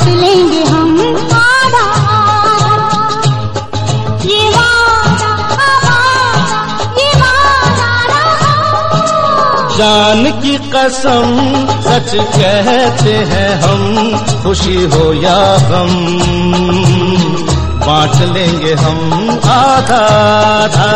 लेंगे हम आधा, ये वादा हमारा, ये वादा रहा। जान की कसम सच कहते हैं हम, खुशी हो या गम बांट लेंगे हम आधा आधा।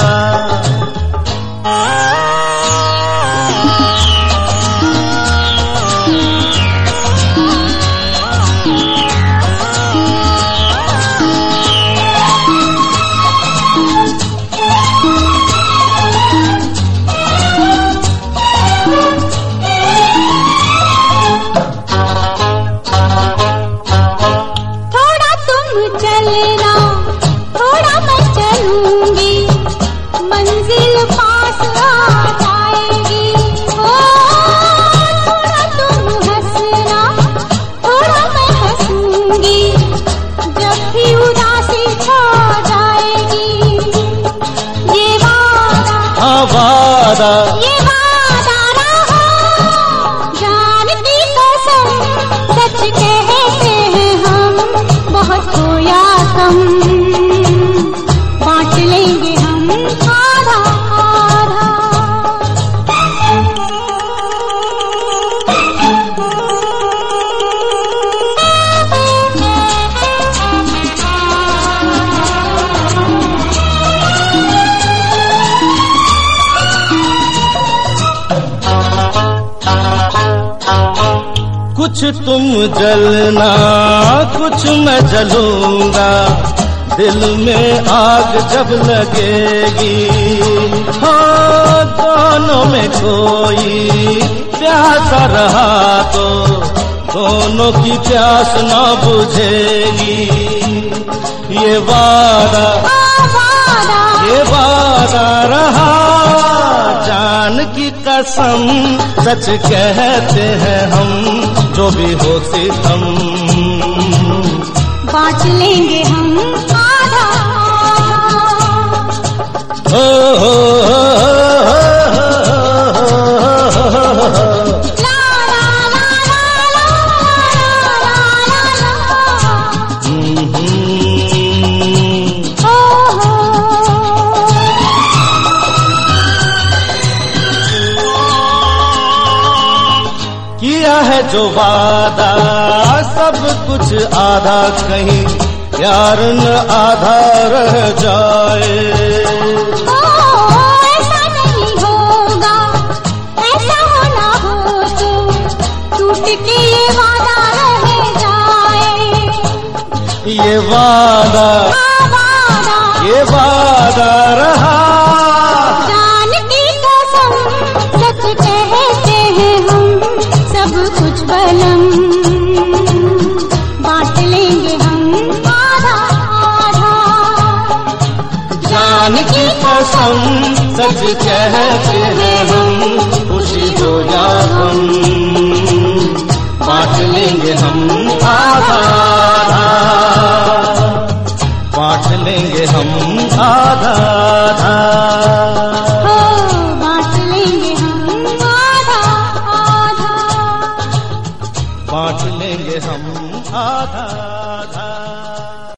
चलना थोड़ा मैं चलूंगी, मंजिल पास आ जाएगी। ओ थोड़ा तुम हंसना थोड़ा मैं हंसूंगी, जब भी उदासी छा जाएगी। ये वादा वादा ये वादा रहा, जान की कसम सच कहते हैं हम, बहुत खोया कम बांट लेंगे हम आधा आधा। कुछ तुम जलना कुछ मैं जलूंगा, दिल में आग जब लगेगी। हाँ दोनों में कोई प्यासा रहा तो दोनों की प्यास ना बुझेगी। ये वादा ये वादा रहा, जान की कसम सच कहते हैं हम, जो भी हो सितम बांट लेंगे हम आधा। हो हो किया है जो वादा सब कुछ आधा, कहीं प्यार न आधा रह जाए। ऐसा नहीं होगा, ऐसा होना हो तो टूट के ये वादा रह जाए। ये वादा ये वादा रहा, जान की कसम सच कहते हैं हम, सब कुछ बलम बांट लेंगे हम आधा आधा। जान की कसम सच कहते हैं हम, खुशी हो या गम बांट लेंगे हम आधा।